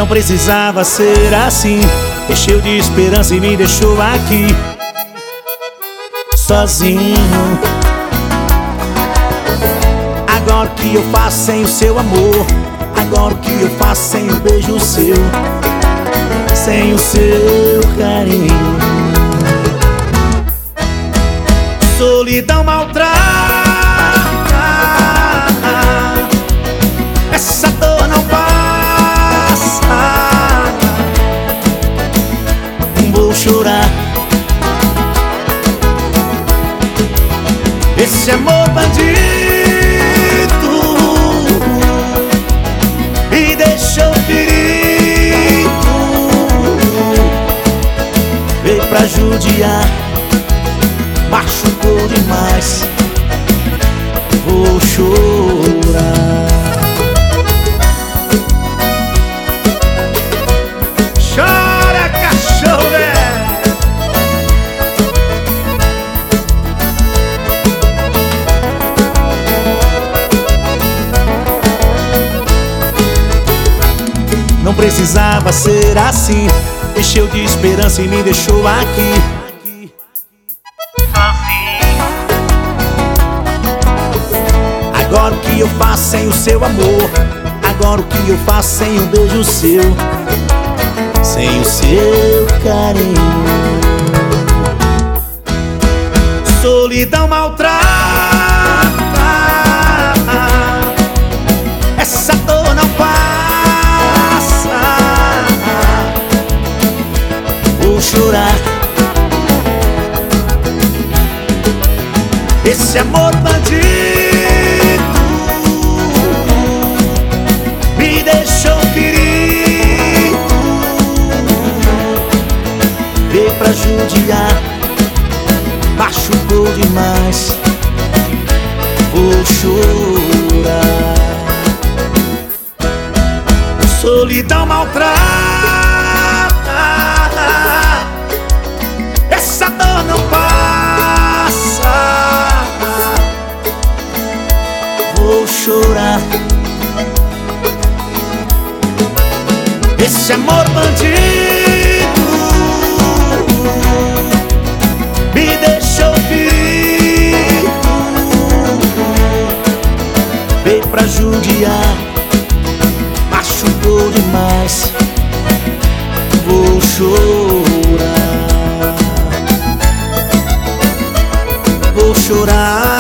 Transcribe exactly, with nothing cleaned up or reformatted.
Não precisava ser assim. Encheu de esperança e me deixou aqui sozinho. Agora o que eu faço sem o seu amor? Agora o que eu faço sem o beijo seu? Sem o seu carinho? Solidão maltrata. Essa dor não passa. Vou chorar. Esse amor bandido me deixou ferido. Veio pra judiar, machucou demais. Vou chorar. Chora, cachorro, velho. Não precisava ser assim. Encheu de esperança e me deixou aqui sozinho. Agora o que eu faço sem o seu amor? Agora o que eu faço sem um beijo seu? Sem o seu carinho? Solidão maltrata. Essa dor não passa. Vou chorar. Esse amor bandido me deixou ferido. Veio pra judiar, machucou demais. Vou chorar. Solidão maltrata. Essa dor não passa. Vou chorar. Esse amor bandido me deixou ferido. Veio pra judiar, machucou demais. Vou chorar. Vou chorar.